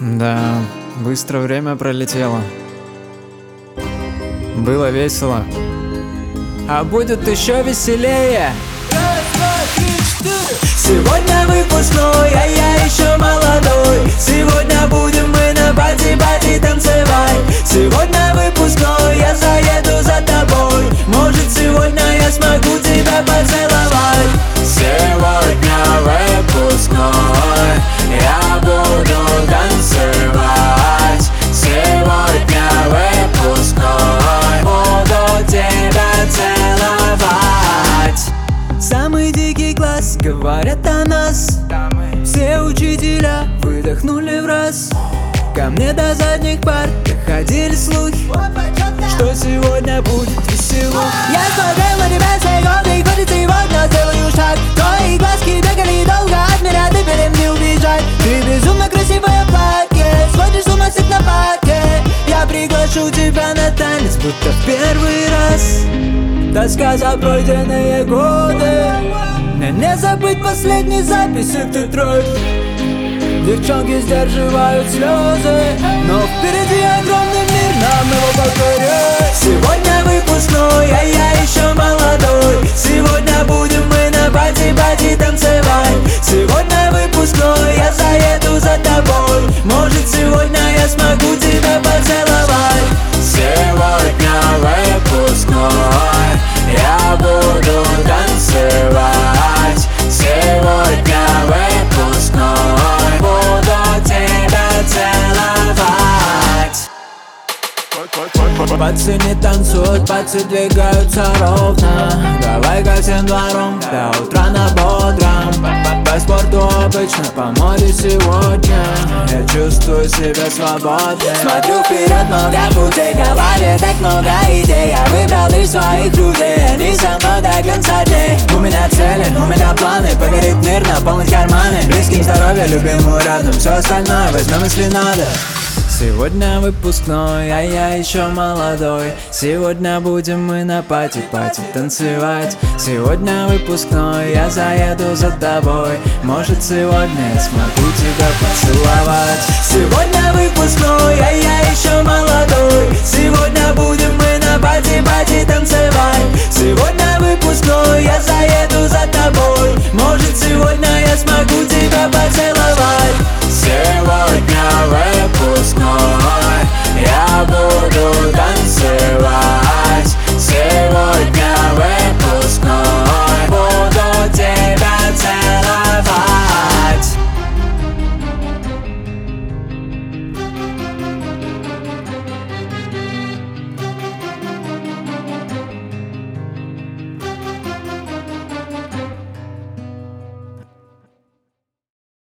Да, быстро время пролетело. Было весело. А будет еще веселее. Раз, два, три, четыре. Сегодня выпускной, а я еще молодой. Сегодня будем мы на пати танцевать. Сегодня выпускной, я заеду за тобой. Может, сегодня я смогу тебя поцеловать. Сегодня выпускной, я буду танцевать. Сегодня выпускной, буду тебя целовать. Самый дикий класс, говорят о нас. Все учителя выдохнули в раз. Ко мне до задних пар доходили слухи, что сегодня будет весело. Я смотрел на тебя с годы, хоть сегодня сделаю шаг. Твои глазки бегали долго, от меня ты перед не убежать. Ты безумно красивое платье, сводишь с ума всех на парке. Я приглашу тебя на танец, будто в первый раз. Тоска за пройденные годы, мне не забыть последней записи в тетрадь. Девчонки сдерживают слезы, но впереди огромный мир, нам его покорять. Сегодня выпускной, а я еще молодой. Сегодня будем мы на пати танцевать. Сегодня выпускной, я заеду за тобой. Может, сегодня я смогу тебя поцеловать. Сегодня выпускной, я буду танцевать. Сегодня выпускной, буду тебя целовать. Пацы не танцуют, пацы двигаются ровно. Давай-ка всем двором, до утра на бодром. По спорту обычно, по моде сегодня. Я чувствую себя свободным. Смотрю вперед, много путей, в голове так много идей. Я выбрал лишь своих людей, они со мной до конца дней. У меня цели, у меня планы, погорит мир, наполнить карманы. Близким здоровье, любимому рядом, все остальное возьмем, если надо. Сегодня выпускной, а я еще молодой. Сегодня будем мы на пати танцевать. Сегодня выпускной, я заеду за тобой. Может, сегодня я смогу тебя поцеловать. Сегодня выпускной, а я еще молодой. Сегодня будем мы на пати танцевать. Сегодня выпускной, я заеду за тобой. Может, сегодня я смогу